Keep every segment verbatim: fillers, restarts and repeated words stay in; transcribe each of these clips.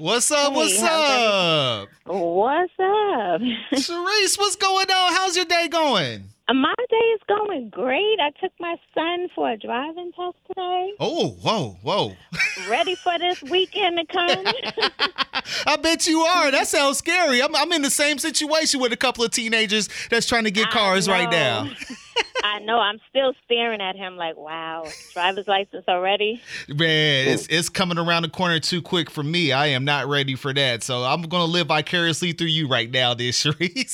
What's up? Hey, What's how's up? everything? What's up? Sharice, what's going on? How's your day going? My day is going great. I took my son for a driving test today. Oh, whoa, whoa. Ready for this weekend to come? I bet you are. That sounds scary. I'm, I'm in the same situation with a couple of teenagers that's trying to get I cars right know. now. I know. I'm still staring at him like, wow, driver's license already? Man, it's it's coming around the corner too quick for me. I am not ready for that. So I'm going to live vicariously through you right now, this Sharice.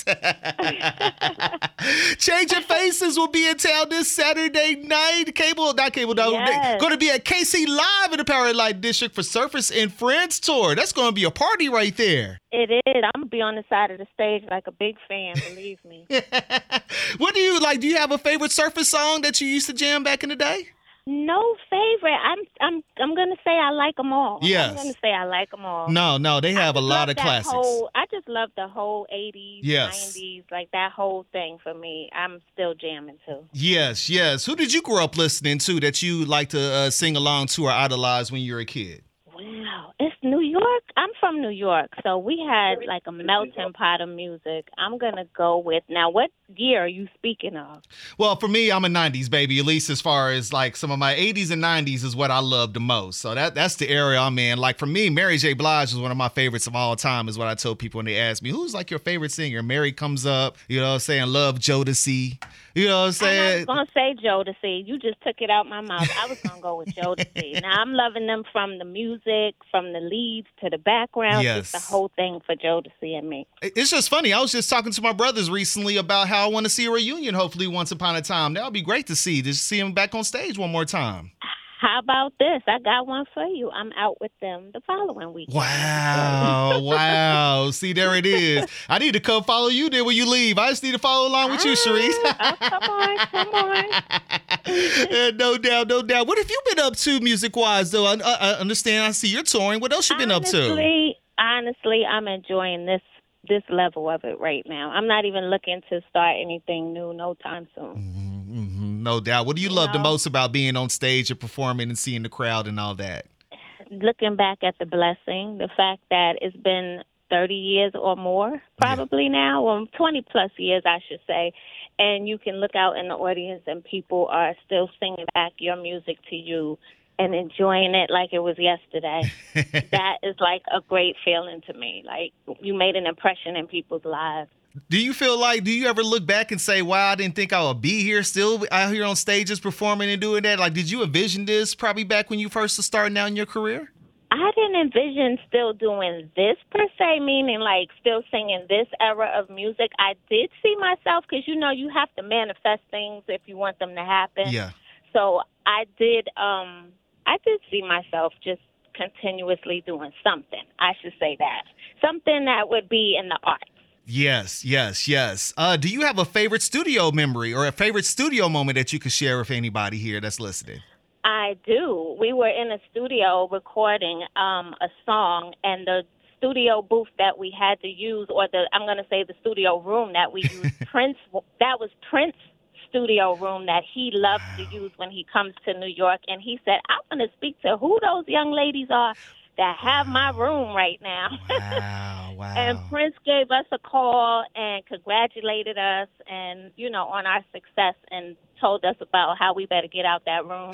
Changing Faces will be in town this Saturday night. Cable, not cable, no. Yes. Going to be at K C Live in the Power Light District for Surface and Friends tour. That's going to be a party right there. It is. I'm going to be on the side of the stage like a big fan, believe me. What do you like? Do you have a favorite Surface song that you used to jam back in the day? No favorite. I'm I'm I'm gonna say I like them all. Yes. I'm gonna say I like them all. No, no, they have a I just lot love of that classics. Whole, I just love the whole eighties, Yes. nineties, like that whole thing for me. I'm still jamming too. Yes, yes. Who did you grow up listening to that you like to uh, sing along to or idolize when you were a kid? Wow, it's New York. I'm from New York, so we had like a melting pot of music. I'm gonna go with now. What year are you speaking of? Well, for me, I'm a nineties baby, at least as far as like some of my eighties and nineties is what I love the most. So that that's the era I'm in. Like for me, Mary J. Blige is one of my favorites of all time, is what I told people when they ask me, who's like your favorite singer? Mary comes up, you know what I'm saying? Love Jodeci. You know what I'm And I saying? was gonna say Jodeci. You just took it out my mouth. I was gonna go with Jodeci. Now I'm loving them from the music, from the leads to the background, Yes. just the whole thing for Jodeci and me. It's just funny. I was just talking to my brothers recently about how I want to see a reunion, hopefully once upon a time. That would be great to see, just see them back on stage one more time. How about this? I got one for you. I'm out with them the following week. Wow, wow. See, there it is. I need to come follow you then when you leave. I just need to follow along with you, Sharice. Oh, come on, come on. Yeah, no doubt, no doubt. What have you been up to music-wise, though? I, I, I understand. I see you're touring. What else you been honestly, up to? Honestly, I'm enjoying this this level of it right now. I'm not even looking to start anything new no time soon. Mm-hmm, no doubt. What do you, You love the know? most about being on stage and performing and seeing the crowd and all that? Looking back at the blessing, the fact that it's been thirty years or more, probably now, or twenty plus years, I should say, and you can look out in the audience and people are still singing back your music to you and enjoying it like it was yesterday. That is like a great feeling to me. Like you made an impression in people's lives. Do you feel like, do you ever look back and say, wow, I didn't think I would be here still out here on stages performing and doing that? Like, did you envision this probably back when you first were starting out in your career? I didn't envision still doing this per se, meaning like still singing this era of music. I did see myself, because, you know, you have to manifest things if you want them to happen. Yeah. So I did, um, I did see myself just continuously doing something. I should say that. Something that would be in the arts. Yes, yes, yes. Uh, do you have a favorite studio memory or a favorite studio moment that you could share with anybody here that's listening? I do. We were in a studio recording um, a song, and the studio booth that we had to use, or the I'm going to say the studio room that we used, Prince. That was Prince's studio room that he loves to use when he comes to New York. And he said, "I'm going to speak to who those young ladies are that have my room right now." Wow, wow. And Prince gave us a call and congratulated us, and you know, on our success, and told us about how we better get out that room.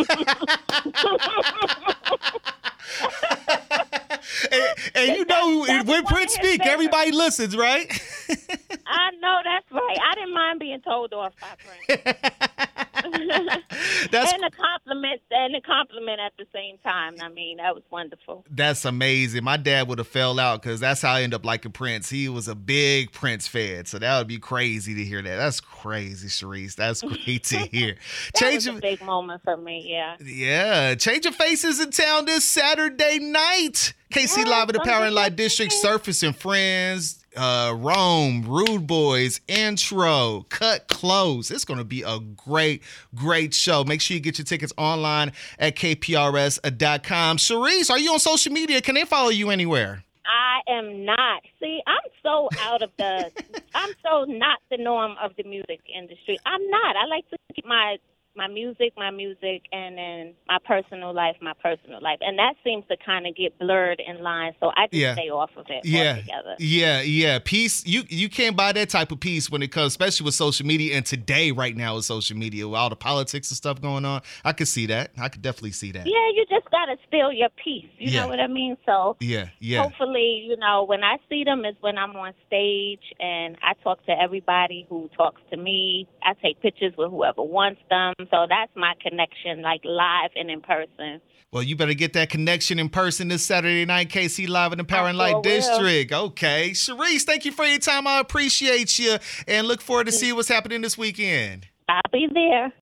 and, and you know, That's when one Prince of his speak, favorites. everybody listens, right? I know, that's right. I didn't mind being told off by Prince. That's and a compliment, and a compliment at the same time. I mean, that was wonderful. That's amazing. My dad would have fell out because that's how I ended up liking Prince. He was a big Prince fan, so that would be crazy to hear that. That's crazy, Sharice. That's great to hear. That Change was a of- big moment for me, yeah. Yeah, Change of Faces in town this Saturday night. K C Yes, Live at the I'm Power and just Light District, excited. Surface and Friends, uh, Rome, Rude Boys, Intro, Cut Close. It's going to be a great, great show. Make sure you get your tickets online at K P R S dot com. Sharice, are you on social media? Can they follow you anywhere? I am not. See, I'm so out of the, I'm so not the norm of the music industry. I'm not. I like to keep my my music, my music, and then my personal life, my personal life. And that seems to kind of get blurred in line, so I just Yeah. stay off of it Yeah, altogether. yeah, yeah. Peace. You you can't buy that type of peace when it comes, especially with social media. And today, right now, with social media, with all the politics and stuff going on, I could see that. I could definitely see that. Yeah, you just got to steal your peace. You Yeah. know what I mean? So Yeah, yeah. hopefully, you know, when I see them is when I'm on stage and I talk to everybody who talks to me. I take pictures with whoever wants them. So that's my connection, like live and in person. Well, you better get that connection in person this Saturday night, K C Live in the Power I and sure Light will. District. Okay. Sharice, thank you for your time. I appreciate you and look forward to see what's happening this weekend. I'll be there.